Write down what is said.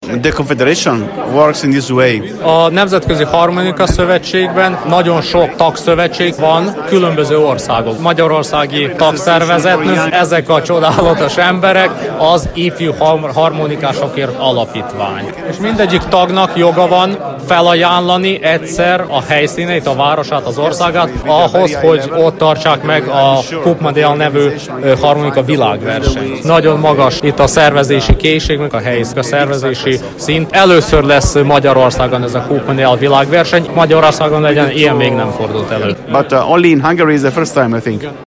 The Confederation works in this way. A Nemzetközi Harmonika Szövetségben nagyon sok tagszövetség van, különböző országok. Magyarországi tagszervezetnek ezek a csodálatos emberek az Ifjú Harmonikásokért Alapítvány. És mindegyik tagnak joga van felajánlani egyszer a helyszíneit, a városát, az országát ahhoz, hogy ott tartsák meg a Coupe Mondiale nevű harmonika világversenyt. Nagyon magas itt a szervezési készségnek, a helyi szervezési szint. Először lesz Magyarországon ez a Coupe Mondiale világverseny. Magyarországon legyen ilyen még nem fordult elő. But only in Hungary is the first time, I think.